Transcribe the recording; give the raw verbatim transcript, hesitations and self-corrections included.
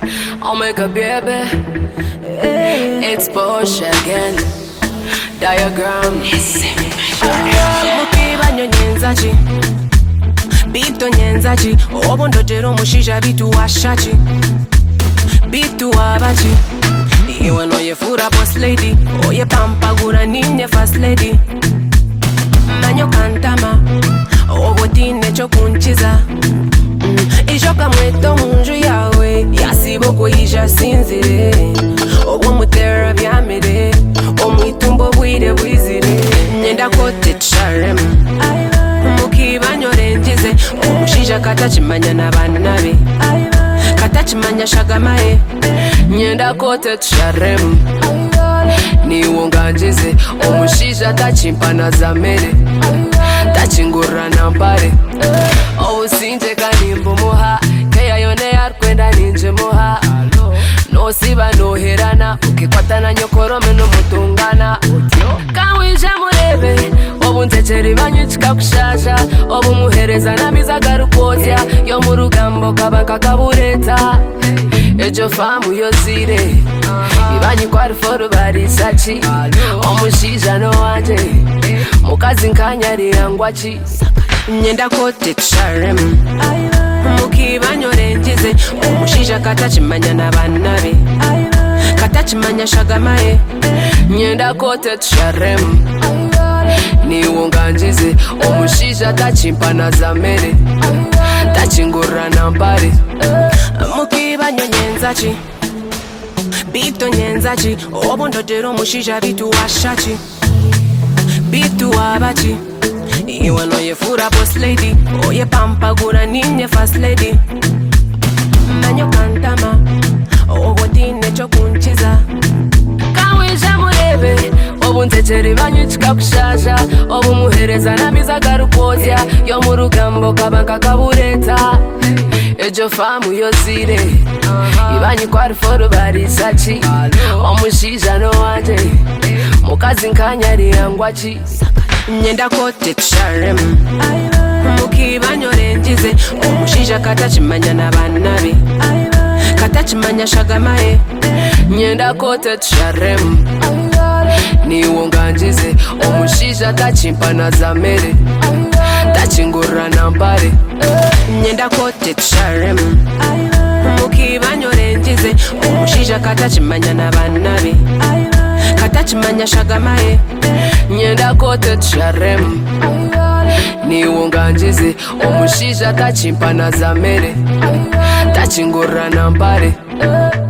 I'll make a baby. It's Porsche again. Diagram. Mukiba nyonyenzachi Bito nyenzachi Obondo jero mushisha bitu washachi Bitu wabachi Iwe no ye fura boss lady Oye pampa gura ninye fast lady Manyo kantama Obo tine chokunchiza Ishoka mweto munju yawe Yasiboko isha sinzire Obo mutera byamere Omwitumbo bwire bwizire Nyenda kote tusharem Mukiba nyorenjize Omushisha katachimanya n'abana be Katachimanya shagamae Nyenda kote tusharem Niwonganjize Omushisha tachimpana za mere Tachingura na mpare Obusinje kanimbo muha Keya yone yarkwenda ninje muha Nosiba noherana Ukikwatana nyokorome no mutungana Kanwije murebe Obuntekeri banyuchika kushasha Obumuhereza namiza garukotya Yo murugambo kabaka kabureta Ejo famu yozire Ibanyi kwari foru barisachi Omushisha no wanje Mukazi nkanyarira ngwachi Nyenda kote tusharem Mukiba nyorenjize Omushisha katachimanya n'abana be Katachimanya shagamae Nyenda kote tusharem Niwonganjize Omushisha tachimpana za mere Tachingura na mpare Mukiba nyonyenzachi Bito nyenzachi Obondo jero mushisha bitu washachi Bitu wabachi Iwe no ye fura boss lady Oye pampa gura ninye fast lady Manyo kantama Ogo tine chokunchiza Kanwije murebe Obuntekeri banyuchika kushasha Obumuhereza namiza garukotya Yo murugambo kabaka kabureta Ejo famu yozire Ibanyi kwari foru barisachi Omushisha no wanje Mukazi nkanyarira ngwachi Nyenda kote tusharem Mukiba nyorenjize Omushisha katachimanya n'abana be Katachimanya shagamae Nyenda kote tusharem Niwonganjize Omushisha tachimpana za mere Tachingura na mpare Nyenda kote tusharem Mukiba nyorenjize Omushisha katachimanya n'abana be Katachimanya shagamae Nyenda kote tusharem Niwonganjize Omushisha tachimpana za mere Tachingura na mpare